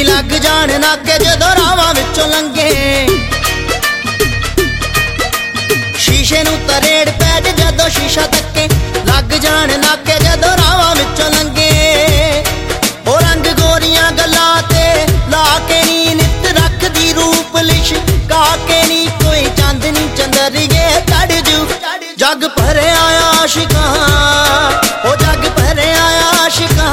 लग जान नाके जदों रावां विचों लंघे शीशे नूं तरेड़ पै जदों शीशा तके लग जान नाके जदों रावां विचों लंघे ओ रंग गोरियां गल्लां ते ला के नी नित रखदी रूप लिशका के नी कोई चांदनी चंदरिए चढ़ जू जग भरिया आशिकां ओ जग भरिया आशिकां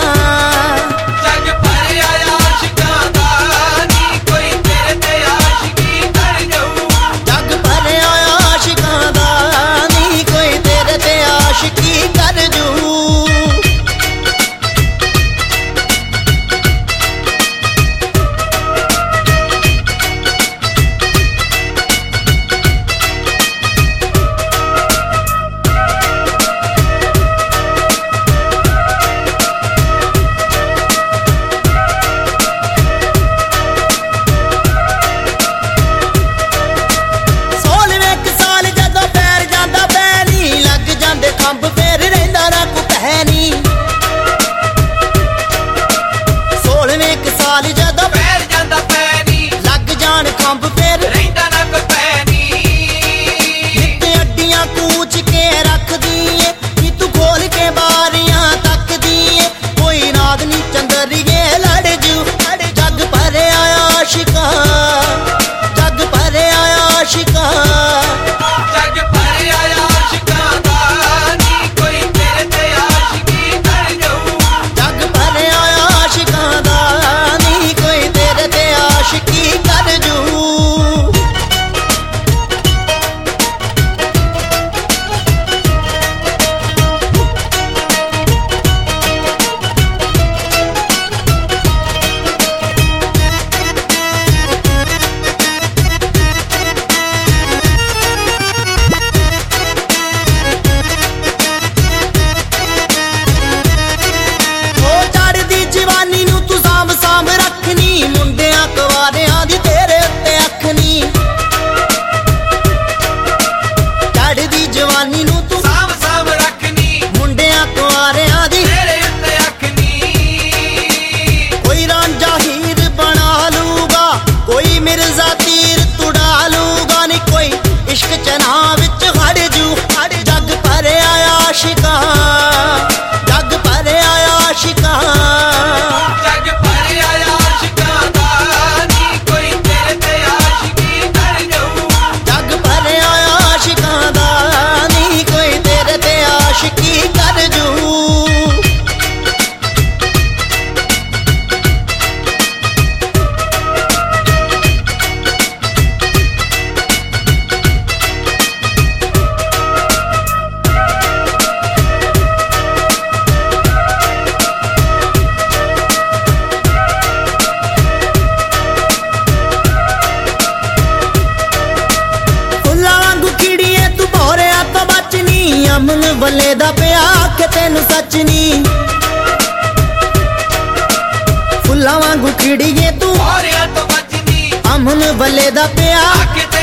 अमन बल्ले दा पिया के तेनू सच नी फुल्लां वांगू खिड़िए तू अमन बल्ले दा पिया